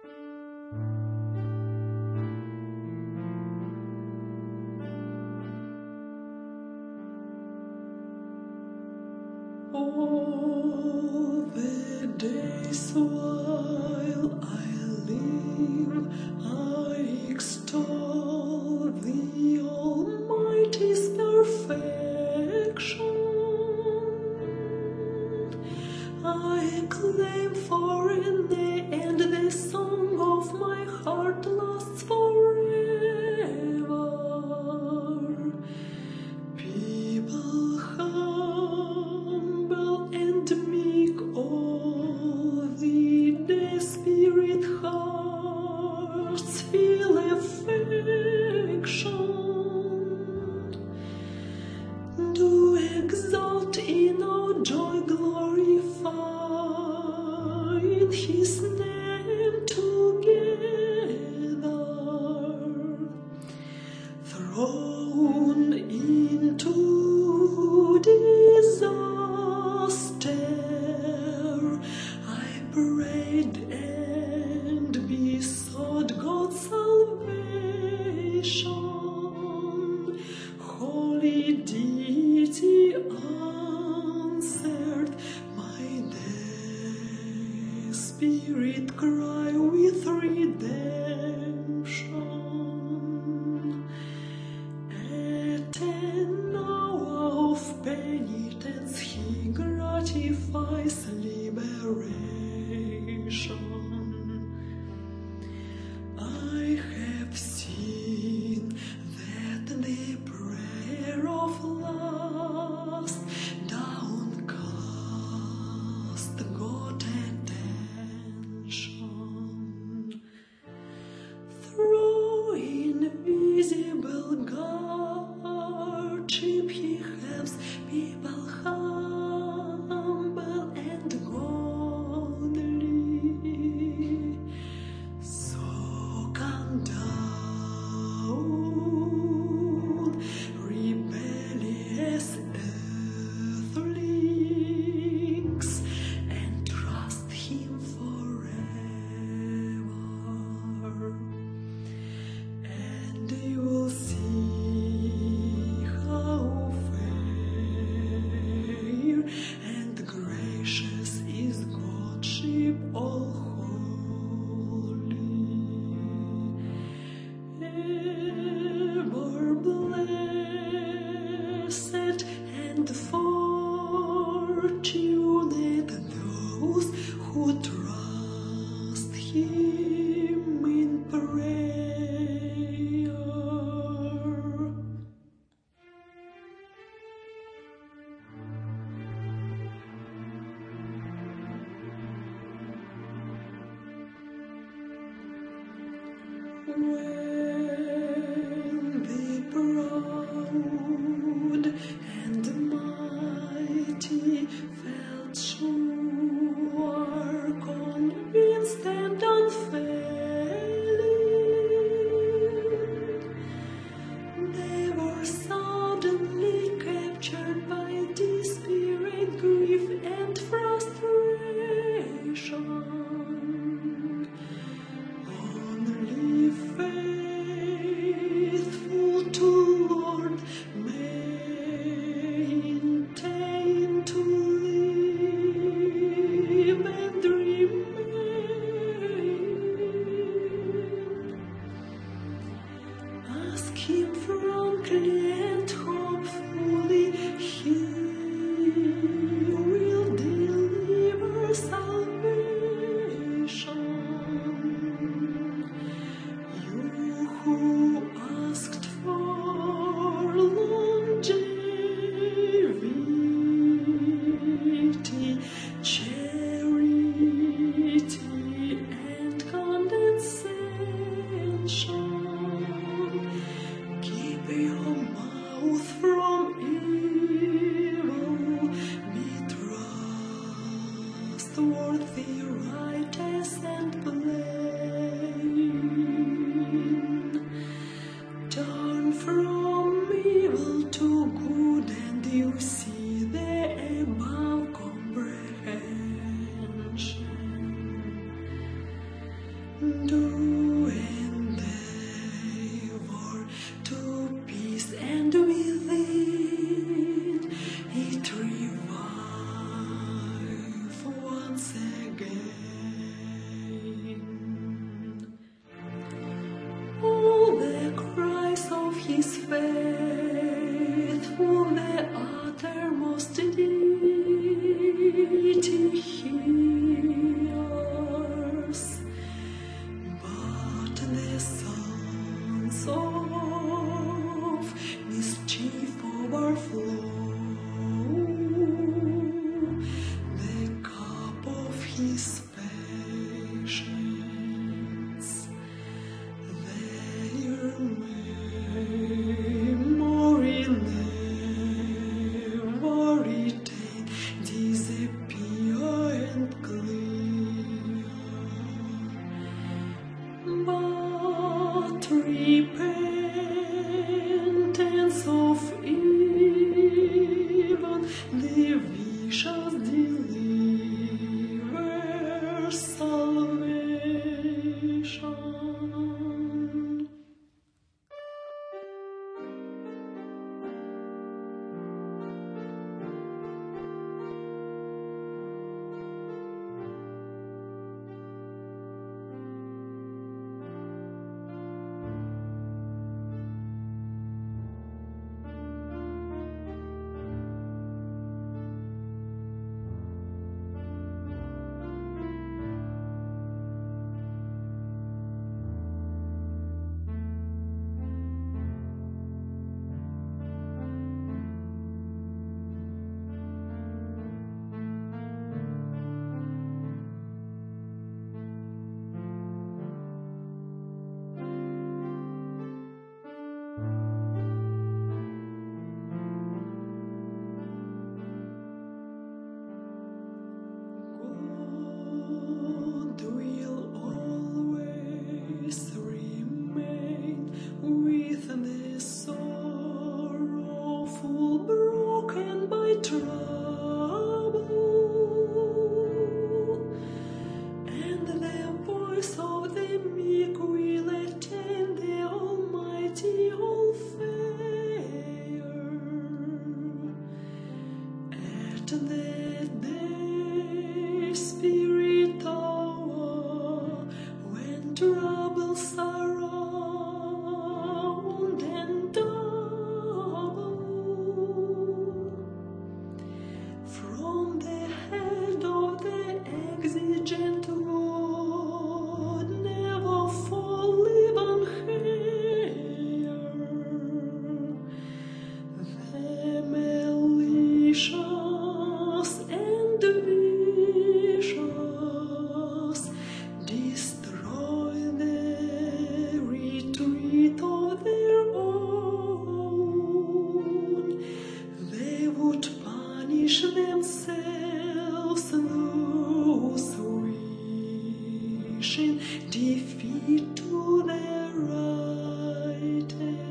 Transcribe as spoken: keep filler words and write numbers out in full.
All the days while I live, I extol the Almighty's perfection. I acclaim for in the end the song of my heart lasts forever. People humble and meek, all the desperate hearts feel affection. Do exalt in our joy, glorify in His name together. Thrown into disaster, I prayed and besought God's salvation. Holy deity answered my desperate cry with redemption. At an hour of penitence, He gratifies liberation. I have seen that the prayer of last downcast got attention. Through invisible guardship He helps people humble and godly. So come down, rebellious earthlings, and trust Him forever. And you will see how fair and gracious is Godship all holy. Ever blessed and fortunate those who trust Him in prayer. When the proud and mighty felt sure, convinced and unfailing, they were suddenly captured by desperate grief and frustration. Only faith do endeavor to peace, and within it revive once again. All the cries of his faithful, the uttermost deity hears, but the sons of mischief overflow the cup of his patience. Their memory never retain, disappear and clear. But repentance of even the vicious delivers salvation. God will always remain with the sorrowful, broken by trouble, and the voice of the meek will attain the Almighty all-fair. At the day, spirit hour, when troubles surround and double, from the head of the exigent God never fall even hair. The malicious and vicious destroy the retreat of their own. They would punish themselves, those wishing defeat to their right hand.